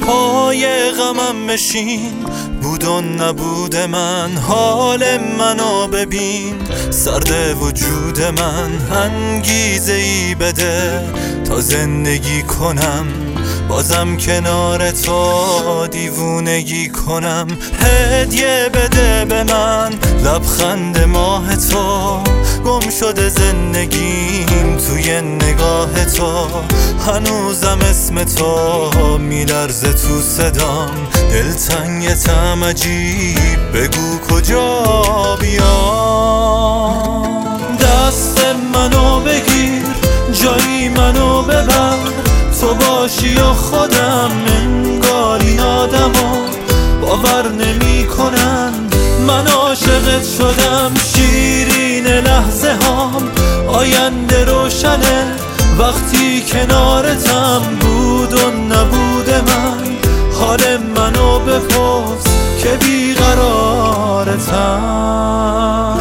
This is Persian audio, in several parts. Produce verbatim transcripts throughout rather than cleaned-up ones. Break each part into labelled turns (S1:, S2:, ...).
S1: پای غمم بشین، بود و نبود من. حال منو ببین، سرد وجود من. انگیزه ای بده تا زندگی کنم، بازم کنار تو دیوونگی کنم. هدیه بده به من لبخند ماه تو، گم شده زندگیم توی نگاه تو. هنوزم اسم تو میلرزه تو صدام، دلتنگتم عجیب، بگو کجا بیام. دست منو بگیر، جایی منو ببر، تو باشی و خودم انگار این آدما باور نمی کنن من عاشقت شدم. شیرین لحظه هام، آینده روشنه وقتی کنارتم. بود و نبود من، حال منو بپرس که بیقرارتم.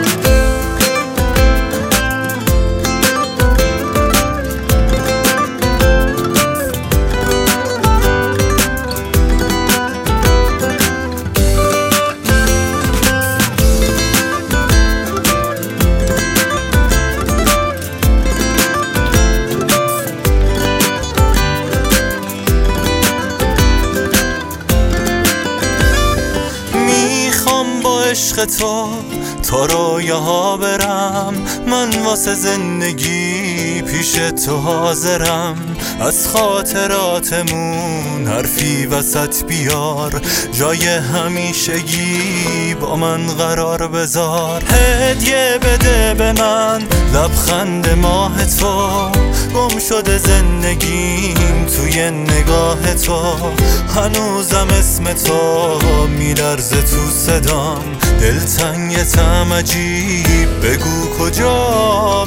S1: عشق تو تا رویه ها برم، من واسه زندگی پیش تو حاضرم. از خاطراتمون حرفی وسط بیار، جای همیشگی با من قرار بذار. هدیه بده به من لبخند ماه تو، گم شده زندگیم توی نگاه تو. هنوزم اسم تو میلرزه تو صدام، دلتنگتم عجیب، بگو کجا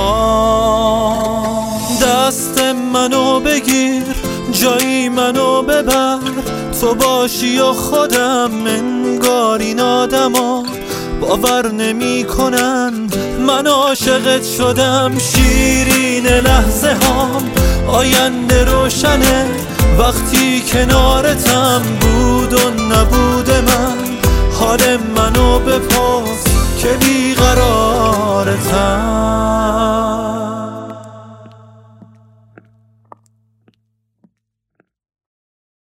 S1: بیام. دست منو بگیر، جایی منو ببر، تو باشی و خودم انگار این آدما باور نمی کنن من عاشقت شدم. شیرین لحظه هام، آینده روشنه وقتی کنارتم. بود و نبود من، حال منو بپرس که